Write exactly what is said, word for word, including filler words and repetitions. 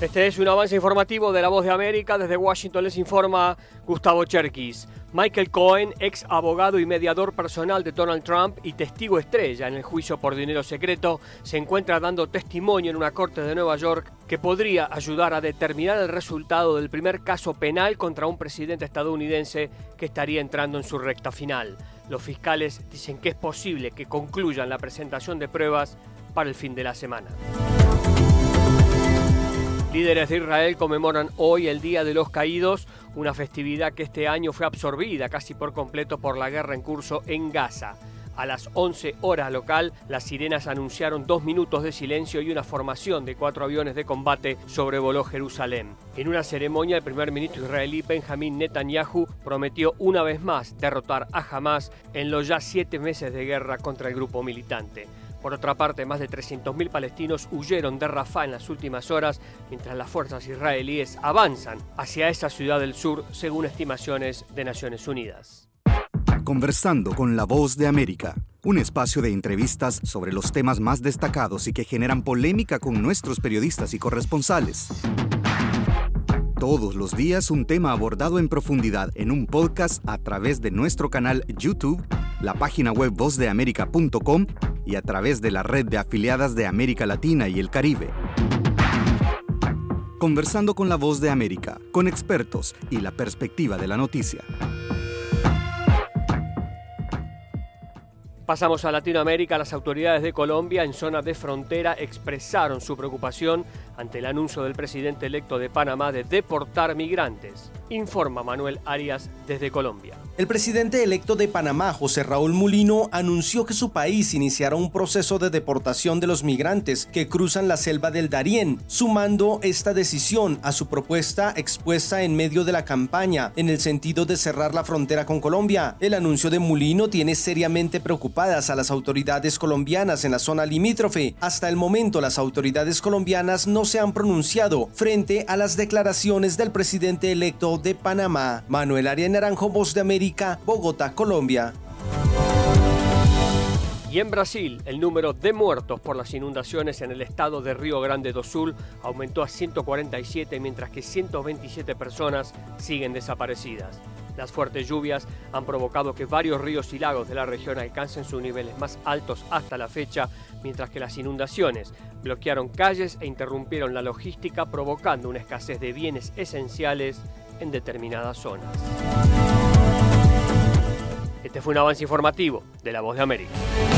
Este es un avance informativo de La Voz de América. Desde Washington les informa Gustavo Cherkis. Michael Cohen, ex abogado y mediador personal de Donald Trump y testigo estrella en el juicio por dinero secreto, se encuentra dando testimonio en una corte de Nueva York que podría ayudar a determinar el resultado del primer caso penal contra un presidente estadounidense que estaría entrando en su recta final. Los fiscales dicen que es posible que concluyan la presentación de pruebas para el fin de la semana. Líderes de Israel conmemoran hoy el Día de los Caídos, una festividad que este año fue absorbida casi por completo por la guerra en curso en Gaza. A las once horas local, las sirenas anunciaron dos minutos de silencio y una formación de cuatro aviones de combate sobrevoló Jerusalén. En una ceremonia, el primer ministro israelí Benjamin Netanyahu prometió una vez más derrotar a Hamás en los ya siete meses de guerra contra el grupo militante. Por otra parte, más de trescientos mil palestinos huyeron de Rafah en las últimas horas, mientras las fuerzas israelíes avanzan hacia esa ciudad del sur, según estimaciones de Naciones Unidas. Conversando con La Voz de América, un espacio de entrevistas sobre los temas más destacados y que generan polémica con nuestros periodistas y corresponsales. Todos los días un tema abordado en profundidad en un podcast a través de nuestro canal YouTube, la página web voz de américa punto com y a través de la red de afiliadas de América Latina y el Caribe. Conversando con La Voz de América, con expertos y la perspectiva de la noticia. Pasamos a Latinoamérica. Las autoridades de Colombia en zona de frontera expresaron su preocupación ante el anuncio del presidente electo de Panamá de deportar migrantes. Informa Manuel Arias desde Colombia. El presidente electo de Panamá, José Raúl Mulino, anunció que su país iniciará un proceso de deportación de los migrantes que cruzan la selva del Darién, sumando esta decisión a su propuesta expuesta en medio de la campaña en el sentido de cerrar la frontera con Colombia. El anuncio de Mulino tiene seriamente preocupadas a las autoridades colombianas en la zona limítrofe. Hasta el momento, las autoridades colombianas no se han pronunciado frente a las declaraciones del presidente electo de Panamá. Manuel Arias Naranjo, Voz de América, Bogotá, Colombia. Y en Brasil, el número de muertos por las inundaciones en el estado de Río Grande do Sul aumentó a ciento cuarenta y siete, mientras que ciento veintisiete personas siguen desaparecidas. Las fuertes lluvias han provocado que varios ríos y lagos de la región alcancen sus niveles más altos hasta la fecha, mientras que las inundaciones bloquearon calles e interrumpieron la logística, provocando una escasez de bienes esenciales en determinadas zonas. Este fue un avance informativo de La Voz de América.